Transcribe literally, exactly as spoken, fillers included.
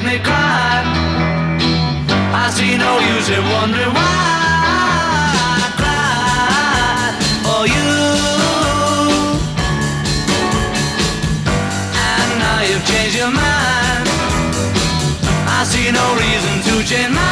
me cry. I see no use in wondering why I cried for you. And now you've changed your mind. I see no reason to change my